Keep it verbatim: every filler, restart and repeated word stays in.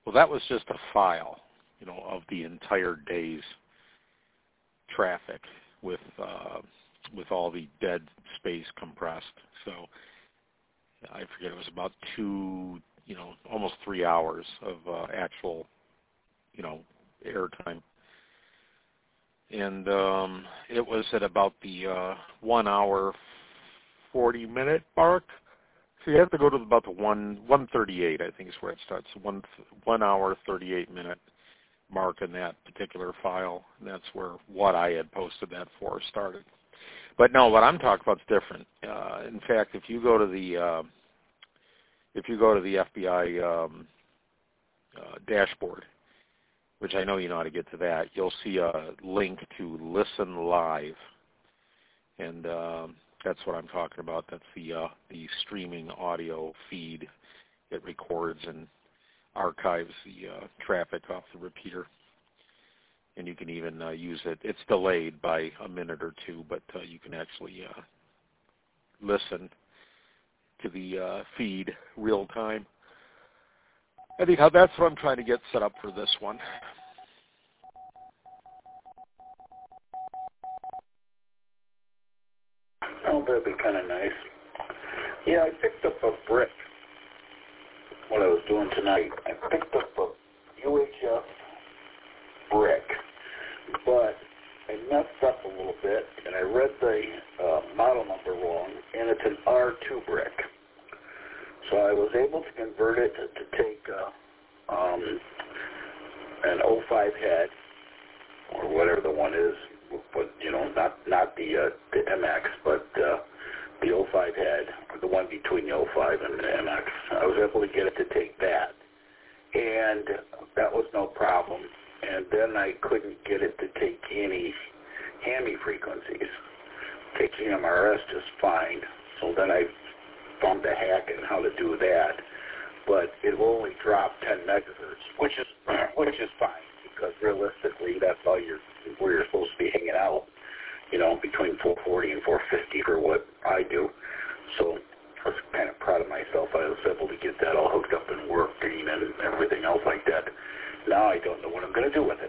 Well, that was just a file, you know, of the entire day's traffic with uh, with all the dead space compressed. So I forget, it was about two, you know, almost three hours of uh, actual, you know, airtime. And um, it was at about the uh, one hour, forty minute mark. So you have to go to about the one one thirty eight. I think is where it starts. One one hour thirty eight minute mark in that particular file. And that's where what I had posted that for started. But no, what I'm talking about is different. Uh, in fact, if you go to the uh, if you go to the F B I um, uh, dashboard, which I know you know how to get to that, you'll see a link to Listen Live, and um, that's what I'm talking about. That's the uh, the streaming audio feed. It records and archives the uh, traffic off the repeater, and you can even uh, use it. It's delayed by a minute or two, but uh, you can actually uh, listen to the uh, feed real time. Anyhow, that's what I'm trying to get set up for this one. Oh, that'd be kind of nice. Yeah, I picked up a brick. What I was doing tonight, I picked up a U H F brick, but I messed up a little bit, and I read the uh, model number wrong, and it's an R two brick. So I was able to convert it to, to take uh, um, an oh five head, or whatever the one is, but you know, not not the uh, the M X, but uh, the oh five head, or the one between the oh five and the M X. I was able to get it to take that, and that was no problem. And then I couldn't get it to take any hammy frequencies. Takes E M R S just fine. So then I found the hack and how to do that. But it will only drop ten megahertz, which is which is fine, because realistically that's all you're where you're supposed to be hanging out. You know, between four forty and four fifty for what I do. So I was kind of proud of myself. I was able to get that all hooked up and working and everything else like that. Now I don't know what I'm going to do with it.